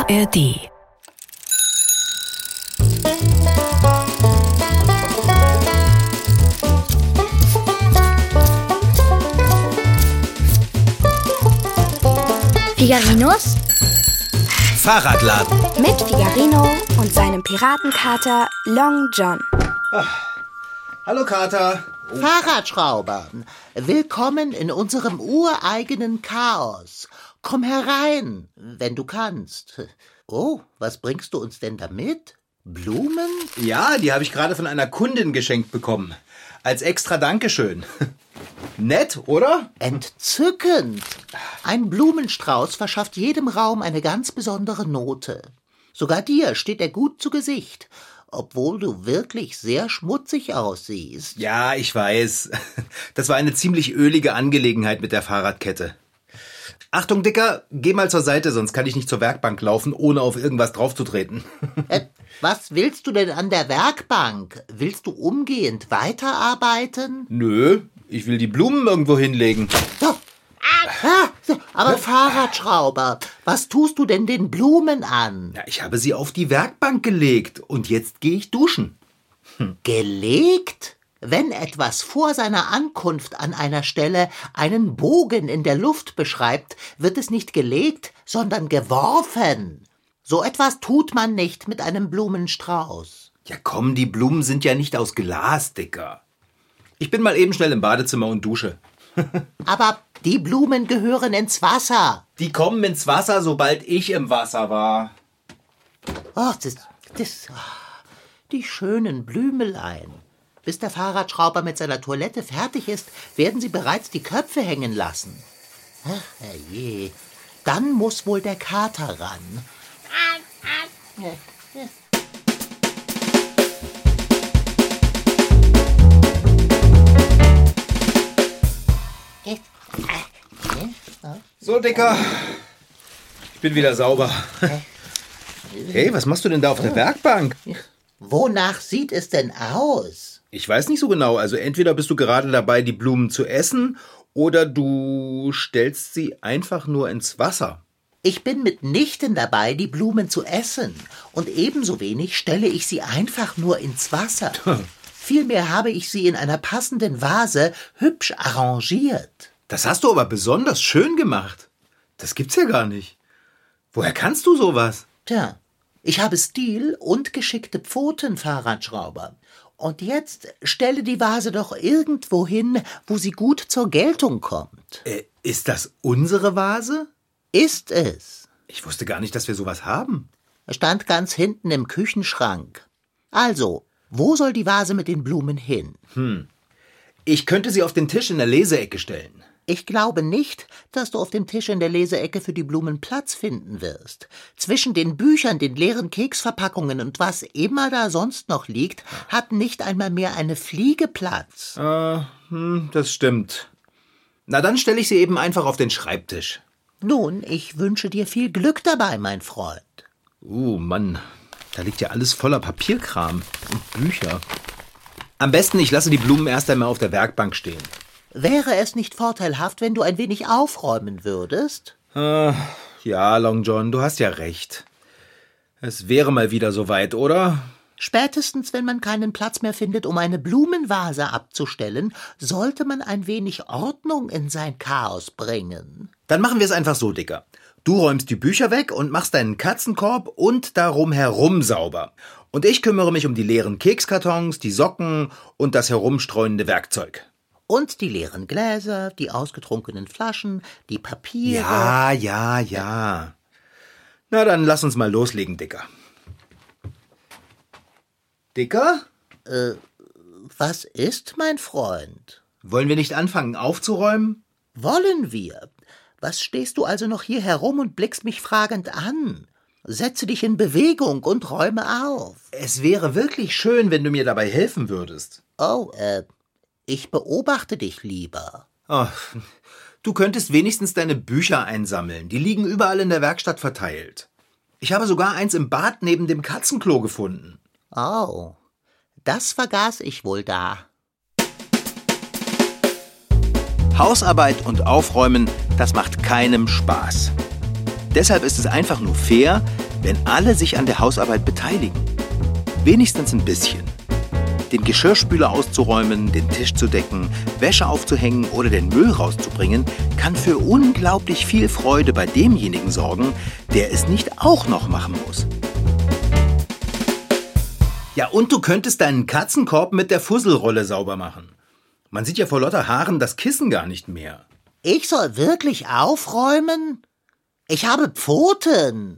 ARD. Figarinos Fahrradladen. mit Figarino und seinem Piratenkater Long John. Hallo Kater. Fahrradschrauber, willkommen in unserem ureigenen Chaos. Komm herein, wenn du kannst. Oh, was bringst du uns denn da mit? Blumen? Ja, die habe ich gerade von einer Kundin geschenkt bekommen. Als extra Dankeschön. Nett, oder? Entzückend. Ein Blumenstrauß verschafft jedem Raum eine ganz besondere Note. Sogar dir steht er gut zu Gesicht, obwohl du wirklich sehr schmutzig aussiehst. Ja, ich weiß. Das war eine ziemlich ölige Angelegenheit mit der Fahrradkette. Achtung, Dicker, geh mal zur Seite, sonst kann ich nicht zur Werkbank laufen, ohne auf irgendwas draufzutreten. Was willst du denn an der Werkbank? Willst du umgehend weiterarbeiten? Nö, ich will die Blumen irgendwo hinlegen. Aber Fahrradschrauber, was tust du denn den Blumen an? Ja, ich habe sie auf die Werkbank gelegt und jetzt gehe ich duschen. Gelegt? Wenn etwas vor seiner Ankunft an einer Stelle einen Bogen in der Luft beschreibt, wird es nicht gelegt, sondern geworfen. So etwas tut man nicht mit einem Blumenstrauß. Ja komm, die Blumen sind ja nicht aus Glas, Dicker. Ich bin mal eben schnell im Badezimmer und dusche. Aber die Blumen gehören ins Wasser. Die kommen ins Wasser, sobald ich im Wasser war. Die schönen Blümelein. Bis der Fahrradschrauber mit seiner Toilette fertig ist, werden sie bereits die Köpfe hängen lassen. Ach, herrje. Dann muss wohl der Kater ran. So, Dicker. Ich bin wieder sauber. Hey, was machst du denn da auf der Werkbank? Wonach sieht es denn aus? Ich weiß nicht so genau. Also entweder bist du gerade dabei, die Blumen zu essen, oder du stellst sie einfach nur ins Wasser. Ich bin mitnichten dabei, die Blumen zu essen. Und ebenso wenig stelle ich sie einfach nur ins Wasser. Vielmehr habe ich sie in einer passenden Vase hübsch arrangiert. Das hast du aber besonders schön gemacht. Das gibt's ja gar nicht. Woher kannst du sowas? Tja, ich habe Stil und geschickte Pfoten, Fahrradschrauber. Und jetzt stelle die Vase doch irgendwo hin, wo sie gut zur Geltung kommt. Ist das unsere Vase? Ist es. Ich wusste gar nicht, dass wir sowas haben. Stand ganz hinten im Küchenschrank. Also, wo soll die Vase mit den Blumen hin? Ich könnte sie auf den Tisch in der Leseecke stellen. Ich glaube nicht, dass du auf dem Tisch in der Leseecke für die Blumen Platz finden wirst. Zwischen den Büchern, den leeren Keksverpackungen und was immer da sonst noch liegt, hat nicht einmal mehr eine Fliege Platz. Das stimmt. Na, dann stelle ich sie eben einfach auf den Schreibtisch. Nun, ich wünsche dir viel Glück dabei, mein Freund. Mann, da liegt ja alles voller Papierkram und Bücher. Am besten, ich lasse die Blumen erst einmal auf der Werkbank stehen. Wäre es nicht vorteilhaft, wenn du ein wenig aufräumen würdest? Ja, Long John, du hast ja recht. Es wäre mal wieder soweit, oder? Spätestens, wenn man keinen Platz mehr findet, um eine Blumenvase abzustellen, sollte man ein wenig Ordnung in sein Chaos bringen. Dann machen wir es einfach so, Dicker. Du räumst die Bücher weg und machst deinen Katzenkorb und darum herum sauber. Und ich kümmere mich um die leeren Kekskartons, die Socken und das herumstreunende Werkzeug. Und die leeren Gläser, die ausgetrunkenen Flaschen, die Papiere. Ja. Na, dann lass uns mal loslegen, Dicker. Dicker? Was ist, mein Freund? Wollen wir nicht anfangen aufzuräumen? Wollen wir? Was stehst du also noch hier herum und blickst mich fragend an? Setze dich in Bewegung und räume auf. Es wäre wirklich schön, wenn du mir dabei helfen würdest. Ich beobachte dich lieber. Du könntest wenigstens deine Bücher einsammeln. Die liegen überall in der Werkstatt verteilt. Ich habe sogar eins im Bad neben dem Katzenklo gefunden. Das vergaß ich wohl da. Hausarbeit und Aufräumen, das macht keinem Spaß. Deshalb ist es einfach nur fair, wenn alle sich an der Hausarbeit beteiligen. Wenigstens ein bisschen. Den Geschirrspüler auszuräumen, den Tisch zu decken, Wäsche aufzuhängen oder den Müll rauszubringen, kann für unglaublich viel Freude bei demjenigen sorgen, der es nicht auch noch machen muss. Ja, und du könntest deinen Katzenkorb mit der Fusselrolle sauber machen. Man sieht ja vor lauter Haaren das Kissen gar nicht mehr. Ich soll wirklich aufräumen? Ich habe Pfoten.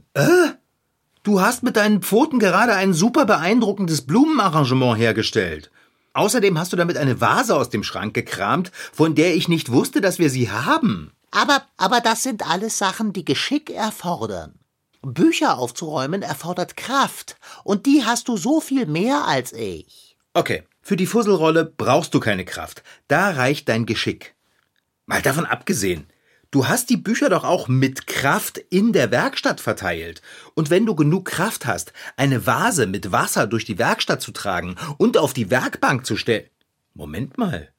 Du hast mit deinen Pfoten gerade ein super beeindruckendes Blumenarrangement hergestellt. Außerdem hast du damit eine Vase aus dem Schrank gekramt, von der ich nicht wusste, dass wir sie haben. Aber das sind alles Sachen, die Geschick erfordern. Bücher aufzuräumen erfordert Kraft, und die hast du so viel mehr als ich. Okay, für die Fusselrolle brauchst du keine Kraft. Da reicht dein Geschick. Mal davon abgesehen, du hast die Bücher doch auch mit Kraft in der Werkstatt verteilt. Und wenn du genug Kraft hast, eine Vase mit Wasser durch die Werkstatt zu tragen und auf die Werkbank zu stellen... Moment mal.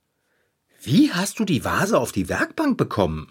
Wie hast du die Vase auf die Werkbank bekommen?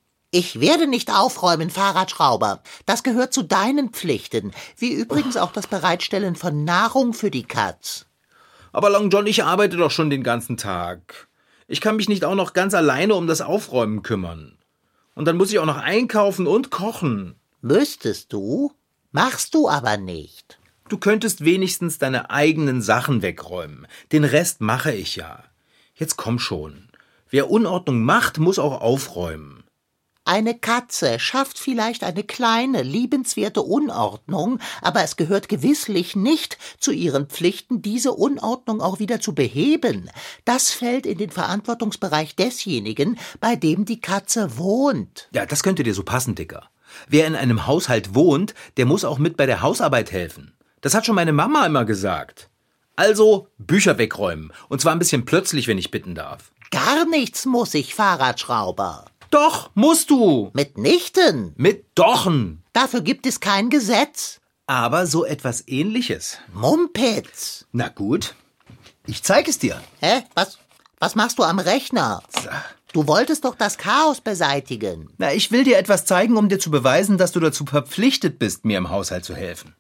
Ich werde nicht aufräumen, Fahrradschrauber. Das gehört zu deinen Pflichten, wie übrigens auch das Bereitstellen von Nahrung für die Katz. Aber Long John, ich arbeite doch schon den ganzen Tag. Ich kann mich nicht auch noch ganz alleine um das Aufräumen kümmern. Und dann muss ich auch noch einkaufen und kochen. Müsstest du? Machst du aber nicht. Du könntest wenigstens deine eigenen Sachen wegräumen. Den Rest mache ich ja. Jetzt komm schon. Wer Unordnung macht, muss auch aufräumen. Eine Katze schafft vielleicht eine kleine, liebenswerte Unordnung, aber es gehört gewisslich nicht zu ihren Pflichten, diese Unordnung auch wieder zu beheben. Das fällt in den Verantwortungsbereich desjenigen, bei dem die Katze wohnt. Ja, das könnte dir so passen, Dicker. Wer in einem Haushalt wohnt, der muss auch mit bei der Hausarbeit helfen. Das hat schon meine Mama immer gesagt. Also Bücher wegräumen. Und zwar ein bisschen plötzlich, wenn ich bitten darf. Gar nichts muss ich, Fahrradschrauber. Doch, musst du. Mitnichten. Mit Dochen. Dafür gibt es kein Gesetz. Aber so etwas Ähnliches. Mumpitz. Na gut, ich zeig es dir. Hä? Was machst du am Rechner? Du wolltest doch das Chaos beseitigen. Na, ich will dir etwas zeigen, um dir zu beweisen, dass du dazu verpflichtet bist, mir im Haushalt zu helfen.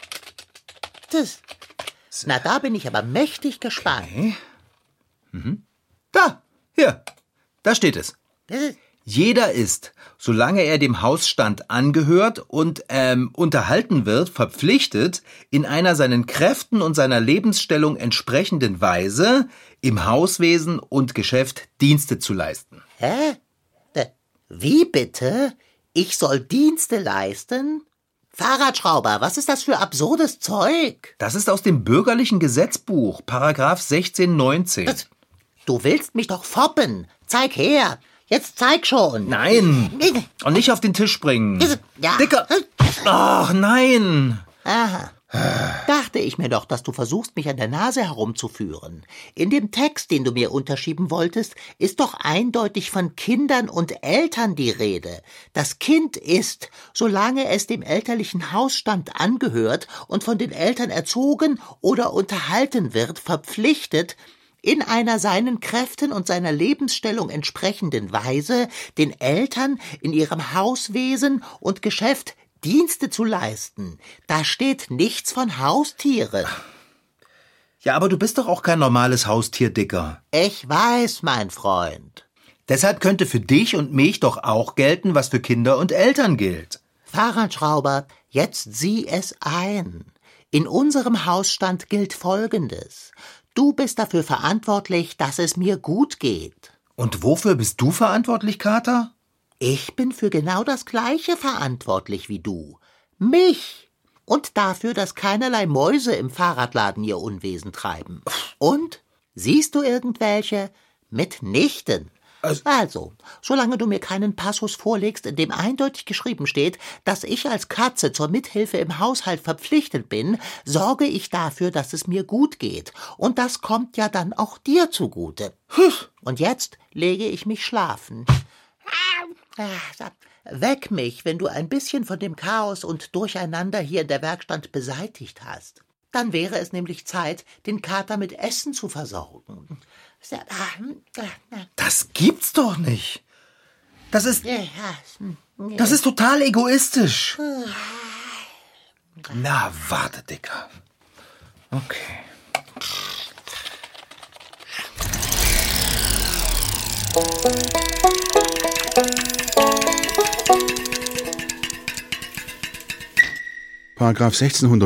Na, da bin ich aber mächtig gespannt. Okay. Da, hier, da steht es. Jeder ist, solange er dem Hausstand angehört und unterhalten wird, verpflichtet, in einer seinen Kräften und seiner Lebensstellung entsprechenden Weise im Hauswesen und Geschäft Dienste zu leisten. Hä? Wie bitte? Ich soll Dienste leisten? Fahrradschrauber, was ist das für absurdes Zeug? Das ist aus dem bürgerlichen Gesetzbuch, Paragraph 1619. Du willst mich doch foppen. Zeig her. Jetzt zeig schon. Nein. Und nicht auf den Tisch springen. Ja. Dicker. Ach, nein. Aha. Dachte ich mir doch, dass du versuchst, mich an der Nase herumzuführen. In dem Text, den du mir unterschieben wolltest, ist doch eindeutig von Kindern und Eltern die Rede. Das Kind ist, solange es dem elterlichen Hausstand angehört und von den Eltern erzogen oder unterhalten wird, verpflichtet, in einer seinen Kräften und seiner Lebensstellung entsprechenden Weise den Eltern in ihrem Hauswesen und Geschäft Dienste zu leisten. Da steht nichts von Haustiere. Ja, aber du bist doch auch kein normales Haustier, Dicker. Ich weiß, mein Freund. Deshalb könnte für dich und mich doch auch gelten, was für Kinder und Eltern gilt. Fahrradschrauber, jetzt sieh es ein. In unserem Hausstand gilt Folgendes. Du bist dafür verantwortlich, dass es mir gut geht. Und wofür bist du verantwortlich, Kater? Ich bin für genau das Gleiche verantwortlich wie du. Mich. Und dafür, dass keinerlei Mäuse im Fahrradladen ihr Unwesen treiben. Und? Siehst du irgendwelche? Mitnichten. Also, solange du mir keinen Passus vorlegst, in dem eindeutig geschrieben steht, dass ich als Katze zur Mithilfe im Haushalt verpflichtet bin, sorge ich dafür, dass es mir gut geht. Und das kommt ja dann auch dir zugute. Und jetzt lege ich mich schlafen. Weck mich, wenn du ein bisschen von dem Chaos und Durcheinander hier in der Werkstatt beseitigt hast. Dann wäre es nämlich Zeit, den Kater mit Essen zu versorgen. Das gibt's doch nicht. Das ist total egoistisch. Na, warte, Dicker. Okay. Paragraph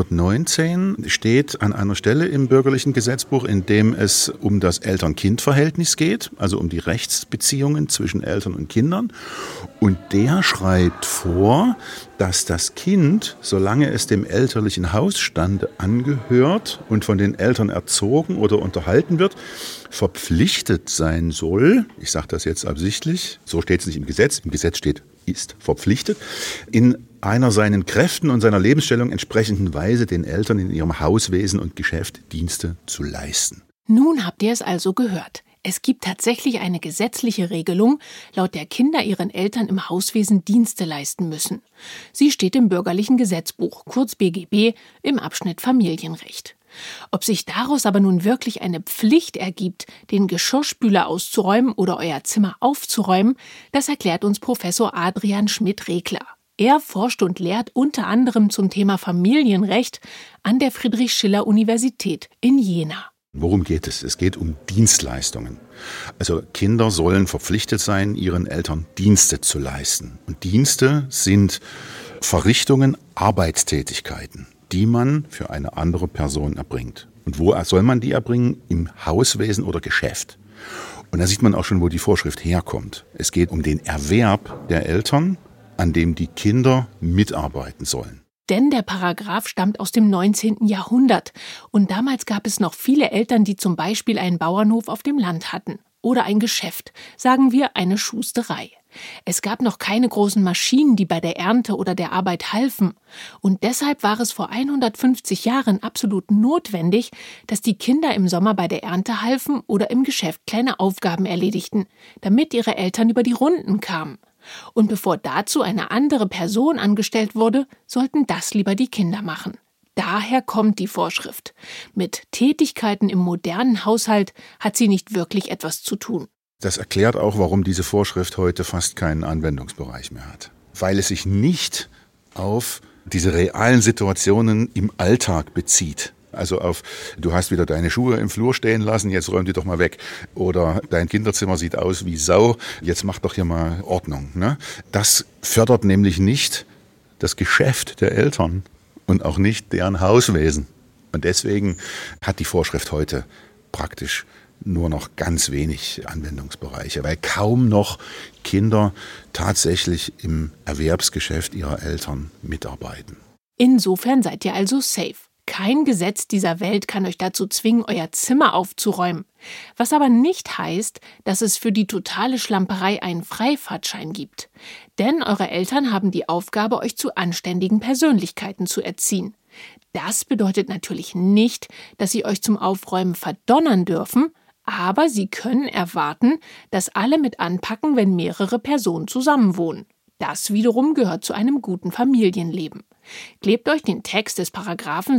1619 steht an einer Stelle im bürgerlichen Gesetzbuch, in dem es um das Eltern-Kind-Verhältnis geht, also um die Rechtsbeziehungen zwischen Eltern und Kindern. Und der schreibt vor, dass das Kind, solange es dem elterlichen Hausstande angehört und von den Eltern erzogen oder unterhalten wird, verpflichtet sein soll, ich sage das jetzt absichtlich, so steht es nicht im Gesetz steht, ist verpflichtet, in einer seinen Kräften und seiner Lebensstellung entsprechenden Weise den Eltern in ihrem Hauswesen und Geschäft Dienste zu leisten. Nun habt ihr es also gehört. Es gibt tatsächlich eine gesetzliche Regelung, laut der Kinder ihren Eltern im Hauswesen Dienste leisten müssen. Sie steht im bürgerlichen Gesetzbuch, kurz BGB, im Abschnitt Familienrecht. Ob sich daraus aber nun wirklich eine Pflicht ergibt, den Geschirrspüler auszuräumen oder euer Zimmer aufzuräumen, das erklärt uns Professor Adrian Schmidt-Regler. Er forscht und lehrt unter anderem zum Thema Familienrecht an der Friedrich-Schiller-Universität in Jena. Worum geht es? Es geht um Dienstleistungen. Also Kinder sollen verpflichtet sein, ihren Eltern Dienste zu leisten. Und Dienste sind Verrichtungen, Arbeitstätigkeiten, die man für eine andere Person erbringt. Und wo soll man die erbringen? Im Hauswesen oder Geschäft. Und da sieht man auch schon, wo die Vorschrift herkommt. Es geht um den Erwerb der Eltern, an dem die Kinder mitarbeiten sollen. Denn der Paragraph stammt aus dem 19. Jahrhundert. Und damals gab es noch viele Eltern, die zum Beispiel einen Bauernhof auf dem Land hatten. Oder ein Geschäft, sagen wir eine Schusterei. Es gab noch keine großen Maschinen, die bei der Ernte oder der Arbeit halfen. Und deshalb war es vor 150 Jahren absolut notwendig, dass die Kinder im Sommer bei der Ernte halfen oder im Geschäft kleine Aufgaben erledigten, damit ihre Eltern über die Runden kamen. Und bevor dazu eine andere Person angestellt wurde, sollten das lieber die Kinder machen. Daher kommt die Vorschrift. Mit Tätigkeiten im modernen Haushalt hat sie nicht wirklich etwas zu tun. Das erklärt auch, warum diese Vorschrift heute fast keinen Anwendungsbereich mehr hat. Weil es sich nicht auf diese realen Situationen im Alltag bezieht. Also auf, du hast wieder deine Schuhe im Flur stehen lassen, jetzt räum die doch mal weg. Oder dein Kinderzimmer sieht aus wie Sau, jetzt mach doch hier mal Ordnung. Ne? Das fördert nämlich nicht das Geschäft der Eltern und auch nicht deren Hauswesen. Und deswegen hat die Vorschrift heute praktisch nur noch ganz wenig Anwendungsbereiche, weil kaum noch Kinder tatsächlich im Erwerbsgeschäft ihrer Eltern mitarbeiten. Insofern seid ihr also safe. Kein Gesetz dieser Welt kann euch dazu zwingen, euer Zimmer aufzuräumen. Was aber nicht heißt, dass es für die totale Schlamperei einen Freifahrtschein gibt. Denn eure Eltern haben die Aufgabe, euch zu anständigen Persönlichkeiten zu erziehen. Das bedeutet natürlich nicht, dass sie euch zum Aufräumen verdonnern dürfen, aber sie können erwarten, dass alle mit anpacken, wenn mehrere Personen zusammenwohnen. Das wiederum gehört zu einem guten Familienleben. Klebt euch den Text des Paragraphen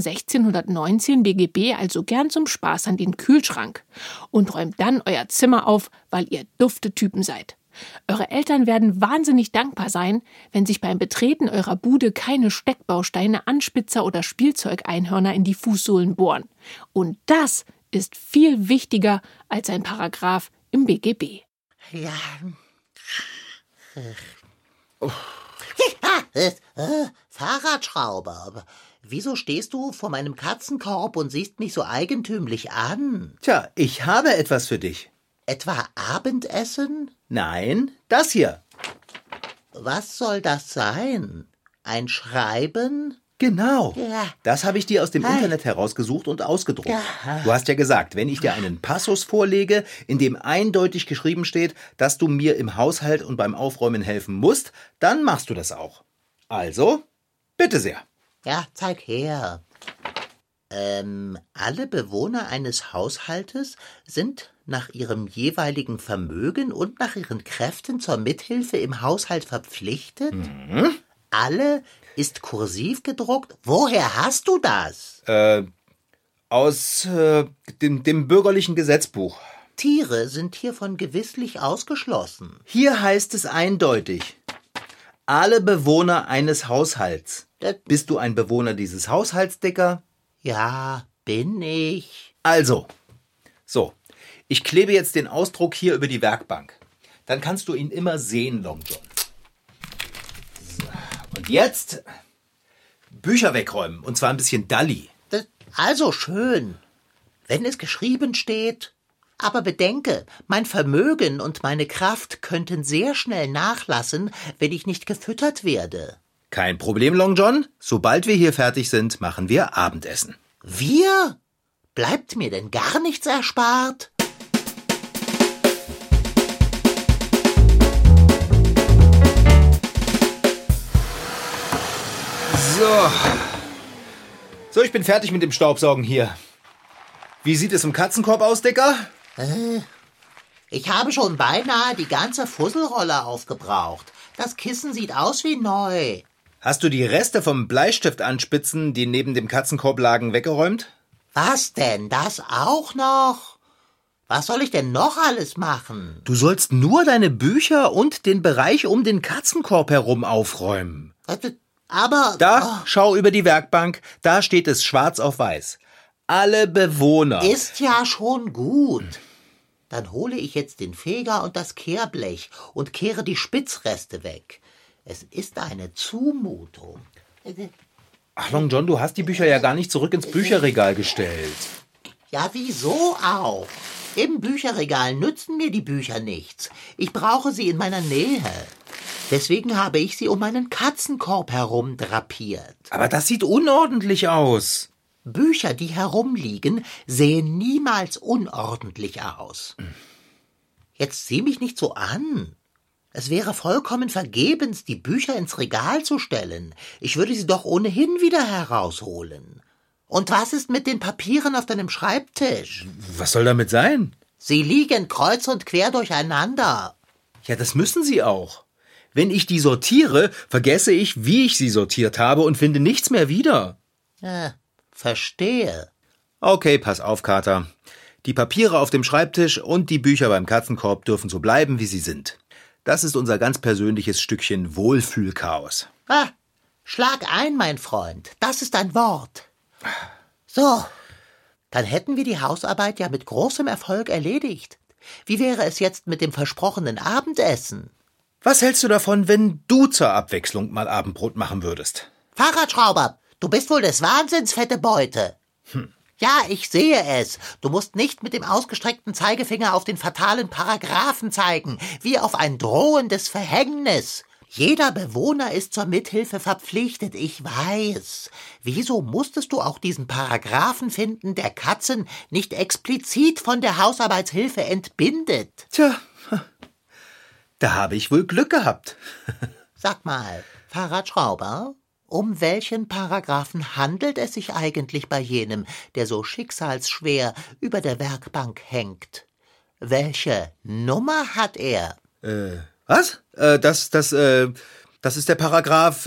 1619 BGB also gern zum Spaß an den Kühlschrank und räumt dann euer Zimmer auf, weil ihr dufte Typen seid. Eure Eltern werden wahnsinnig dankbar sein, wenn sich beim Betreten eurer Bude keine Steckbausteine, Anspitzer oder Spielzeugeinhörner in die Fußsohlen bohren. Und das ist viel wichtiger als ein Paragraph im BGB. Ja. Fahrradschrauber. Wieso stehst du vor meinem Katzenkorb und siehst mich so eigentümlich an? Tja, ich habe etwas für dich. Etwa Abendessen? Nein, das hier. Was soll das sein? Ein Schreiben? Genau. Ja. Das habe ich dir aus dem Internet herausgesucht und ausgedruckt. Ja. Du hast ja gesagt, wenn ich dir einen Passus vorlege, in dem eindeutig geschrieben steht, dass du mir im Haushalt und beim Aufräumen helfen musst, dann machst du das auch. Also, bitte sehr. Ja, zeig her. Alle Bewohner eines Haushaltes sind nach ihrem jeweiligen Vermögen und nach ihren Kräften zur Mithilfe im Haushalt verpflichtet? Mhm. Alle ist kursiv gedruckt. Woher hast du das? Aus dem bürgerlichen Gesetzbuch. Tiere sind hiervon gewisslich ausgeschlossen. Hier heißt es eindeutig: Alle Bewohner eines Haushalts. Bist du ein Bewohner dieses Haushalts, Dicker? Ja, bin ich. Also, so, ich klebe jetzt den Ausdruck hier über die Werkbank. Dann kannst du ihn immer sehen, Long John. So, und jetzt Bücher wegräumen, und zwar ein bisschen Dalli. Also schön, wenn es geschrieben steht. Aber bedenke, mein Vermögen und meine Kraft könnten sehr schnell nachlassen, wenn ich nicht gefüttert werde. Kein Problem, Long John. Sobald wir hier fertig sind, machen wir Abendessen. Wir? Bleibt mir denn gar nichts erspart? So, ich bin fertig mit dem Staubsaugen hier. Wie sieht es im Katzenkorb aus, Dicker? Ich habe schon beinahe die ganze Fusselrolle aufgebraucht. Das Kissen sieht aus wie neu. Hast du die Reste vom Bleistift-Anspitzen, die neben dem Katzenkorb lagen, weggeräumt? Was denn? Das auch noch? Was soll ich denn noch alles machen? Du sollst nur deine Bücher und den Bereich um den Katzenkorb herum aufräumen. Aber... Da, schau über die Werkbank, da steht es schwarz auf weiß. Alle Bewohner. Ist ja schon gut. Dann hole ich jetzt den Feger und das Kehrblech und kehre die Spitzreste weg. Es ist eine Zumutung. Ach, Long John, du hast die Bücher ja gar nicht zurück ins Bücherregal gestellt. Ja, wieso auch? Im Bücherregal nützen mir die Bücher nichts. Ich brauche sie in meiner Nähe. Deswegen habe ich sie um meinen Katzenkorb herum drapiert. Aber das sieht unordentlich aus. Bücher, die herumliegen, sehen niemals unordentlich aus. Jetzt sieh mich nicht so an. Es wäre vollkommen vergebens, die Bücher ins Regal zu stellen. Ich würde sie doch ohnehin wieder herausholen. Und was ist mit den Papieren auf deinem Schreibtisch? Was soll damit sein? Sie liegen kreuz und quer durcheinander. Ja, das müssen sie auch. Wenn ich die sortiere, vergesse ich, wie ich sie sortiert habe und finde nichts mehr wieder. Verstehe. Okay, pass auf, Kater. Die Papiere auf dem Schreibtisch und die Bücher beim Katzenkorb dürfen so bleiben, wie sie sind. Das ist unser ganz persönliches Stückchen Wohlfühlchaos. Schlag ein, mein Freund. Das ist ein Wort. So, dann hätten wir die Hausarbeit ja mit großem Erfolg erledigt. Wie wäre es jetzt mit dem versprochenen Abendessen? Was hältst du davon, wenn du zur Abwechslung mal Abendbrot machen würdest? Fahrradschrauber, du bist wohl des Wahnsinns, fette Beute. Ja, ich sehe es. Du musst nicht mit dem ausgestreckten Zeigefinger auf den fatalen Paragraphen zeigen, wie auf ein drohendes Verhängnis. Jeder Bewohner ist zur Mithilfe verpflichtet, ich weiß. Wieso musstest du auch diesen Paragraphen finden, der Katzen nicht explizit von der Hausarbeitshilfe entbindet? Tja, da habe ich wohl Glück gehabt. Sag mal, Fahrradschrauber, um welchen Paragraphen handelt es sich eigentlich bei jenem, der so schicksalsschwer über der Werkbank hängt? Welche Nummer hat er? Was? Das ist der Paragraph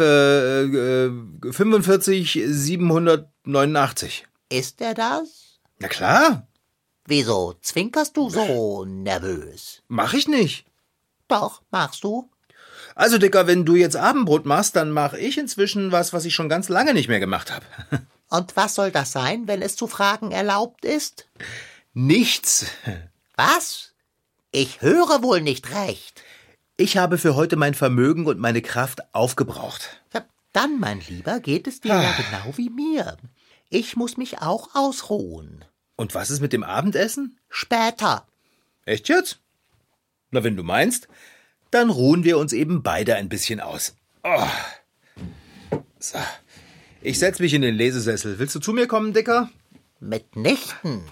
45789. Ist er das? Na klar. Wieso zwinkerst du so nervös? Mach ich nicht. Doch, machst du. Also, Dicker, wenn du jetzt Abendbrot machst, dann mache ich inzwischen was ich schon ganz lange nicht mehr gemacht habe. Und was soll das sein, wenn es zu fragen erlaubt ist? Nichts. Was? Ich höre wohl nicht recht. Ich habe für heute mein Vermögen und meine Kraft aufgebraucht. Dann, mein Lieber, geht es dir ja genau wie mir. Ich muss mich auch ausruhen. Und was ist mit dem Abendessen? Später. Echt jetzt? Na, wenn du meinst, dann ruhen wir uns eben beide ein bisschen aus. Oh. So. Ich setz mich in den Lesesessel. Willst du zu mir kommen, Dicker? Mitnichten.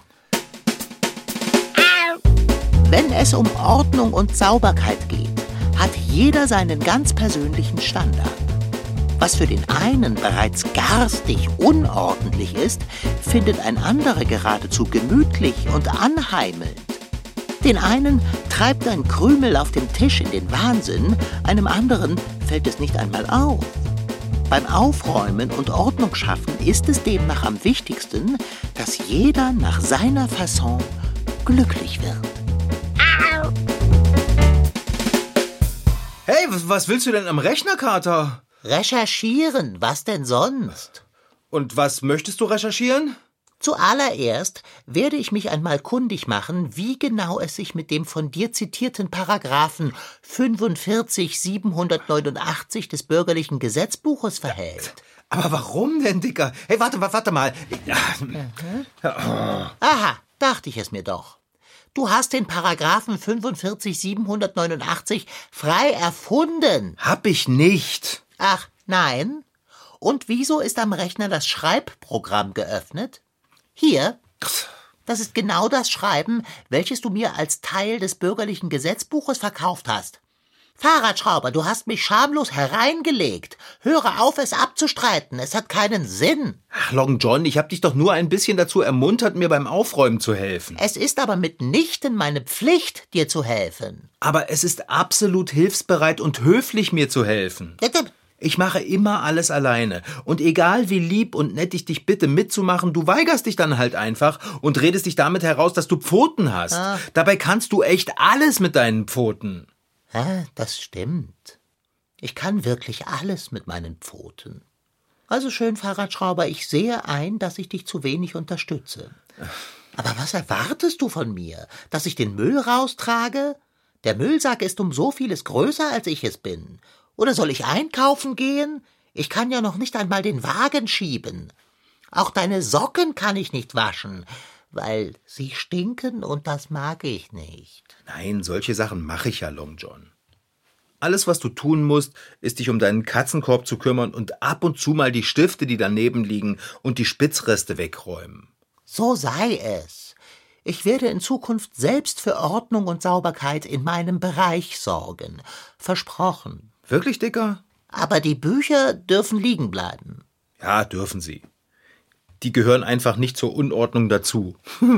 Wenn es um Ordnung und Sauberkeit geht, hat jeder seinen ganz persönlichen Standard. Was für den einen bereits garstig unordentlich ist, findet ein anderer geradezu gemütlich und anheimelnd. Den einen treibt ein Krümel auf dem Tisch in den Wahnsinn, einem anderen fällt es nicht einmal auf. Beim Aufräumen und Ordnung schaffen ist es demnach am wichtigsten, dass jeder nach seiner Fasson glücklich wird. Hey, was willst du denn am Rechner, Kater? Recherchieren, was denn sonst? Und was möchtest du recherchieren? Zuallererst werde ich mich einmal kundig machen, wie genau es sich mit dem von dir zitierten Paragraphen 45 789 des Bürgerlichen Gesetzbuches verhält. Aber warum denn, Dicker? Hey, warte mal. Aha, dachte ich es mir doch. Du hast den Paragraphen 45 789 frei erfunden. Hab ich nicht. Ach, nein? Und wieso ist am Rechner das Schreibprogramm geöffnet? Hier, das ist genau das Schreiben, welches du mir als Teil des Bürgerlichen Gesetzbuches verkauft hast. Fahrradschrauber, du hast mich schamlos hereingelegt. Höre auf, es abzustreiten. Es hat keinen Sinn. Ach, Long John, ich hab dich doch nur ein bisschen dazu ermuntert, mir beim Aufräumen zu helfen. Es ist aber mitnichten meine Pflicht, dir zu helfen. Aber es ist absolut hilfsbereit und höflich, mir zu helfen. Ich mache immer alles alleine. Und egal wie lieb und nett ich dich bitte mitzumachen, du weigerst dich dann halt einfach und redest dich damit heraus, dass du Pfoten hast. Dabei kannst du echt alles mit deinen Pfoten. Ja, das stimmt. Ich kann wirklich alles mit meinen Pfoten. Also schön, Fahrradschrauber, ich sehe ein, dass ich dich zu wenig unterstütze. Aber was erwartest du von mir? Dass ich den Müll raustrage? Der Müllsack ist um so vieles größer, als ich es bin. Oder soll ich einkaufen gehen? Ich kann ja noch nicht einmal den Wagen schieben. Auch deine Socken kann ich nicht waschen, weil sie stinken und das mag ich nicht. Nein, solche Sachen mache ich ja, Long John. Alles, was du tun musst, ist dich um deinen Katzenkorb zu kümmern und ab und zu mal die Stifte, die daneben liegen, und die Spitzreste wegräumen. So sei es. Ich werde in Zukunft selbst für Ordnung und Sauberkeit in meinem Bereich sorgen. Versprochen. Wirklich, Dicker? Aber die Bücher dürfen liegen bleiben. Ja, dürfen sie. Die gehören einfach nicht zur Unordnung dazu.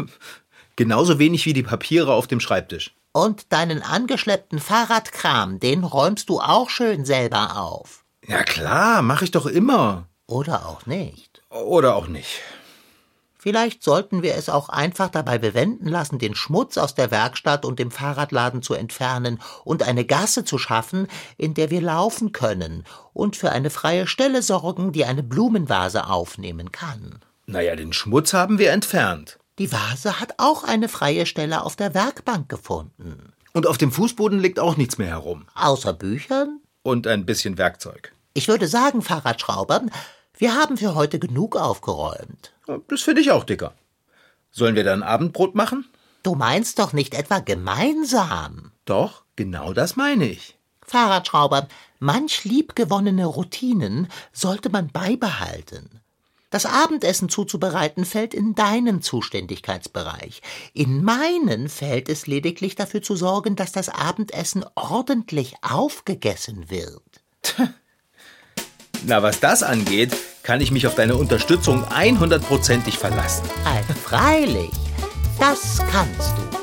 Genauso wenig wie die Papiere auf dem Schreibtisch. Und deinen angeschleppten Fahrradkram, den räumst du auch schön selber auf. Ja klar, mache ich doch immer. Oder auch nicht. Oder auch nicht. Vielleicht sollten wir es auch einfach dabei bewenden lassen, den Schmutz aus der Werkstatt und dem Fahrradladen zu entfernen und eine Gasse zu schaffen, in der wir laufen können und für eine freie Stelle sorgen, die eine Blumenvase aufnehmen kann. Naja, den Schmutz haben wir entfernt. Die Vase hat auch eine freie Stelle auf der Werkbank gefunden. Und auf dem Fußboden liegt auch nichts mehr herum. Außer Büchern? Und ein bisschen Werkzeug. Ich würde sagen, Fahrradschrauber, wir haben für heute genug aufgeräumt. Das finde ich auch, Dicker. Sollen wir dann Abendbrot machen? Du meinst doch nicht etwa gemeinsam? Doch, genau das meine ich. Fahrradschrauber, manch liebgewonnene Routinen sollte man beibehalten. Das Abendessen zuzubereiten fällt in deinen Zuständigkeitsbereich. In meinen fällt es lediglich dafür zu sorgen, dass das Abendessen ordentlich aufgegessen wird. Na, was das angeht, kann ich mich auf deine Unterstützung 100%ig verlassen. Freilich, das kannst du.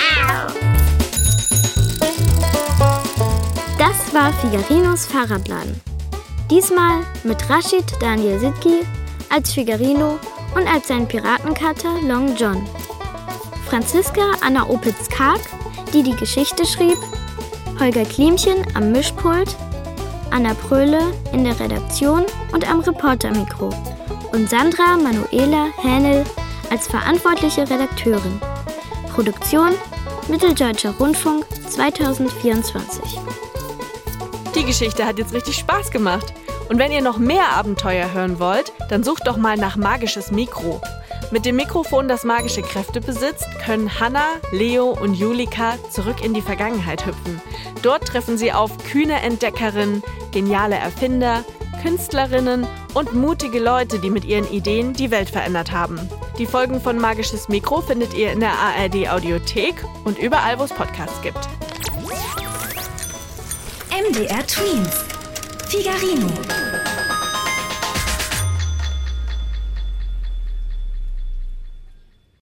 Das war Figarinos Fahrradladen. Diesmal mit Rashid Daniel Sidki als Figarino und als sein Piratenkater Long John. Franziska Anna Opitz-Karg, die die Geschichte schrieb, Holger Klimchen am Mischpult, Anna Pröhle in der Redaktion und am Reportermikro und Sandra Manuela Hähnel als verantwortliche Redakteurin. Produktion Mitteldeutscher Rundfunk 2024. Die Geschichte hat jetzt richtig Spaß gemacht. Und wenn ihr noch mehr Abenteuer hören wollt, dann sucht doch mal nach Magisches Mikro. Mit dem Mikrofon, das magische Kräfte besitzt, können Hannah, Leo und Julika zurück in die Vergangenheit hüpfen. Dort treffen sie auf kühne Entdeckerinnen, geniale Erfinder, Künstlerinnen und mutige Leute, die mit ihren Ideen die Welt verändert haben. Die Folgen von Magisches Mikro findet ihr in der ARD-Audiothek und überall, wo es Podcasts gibt. MDR Twins. Figarino.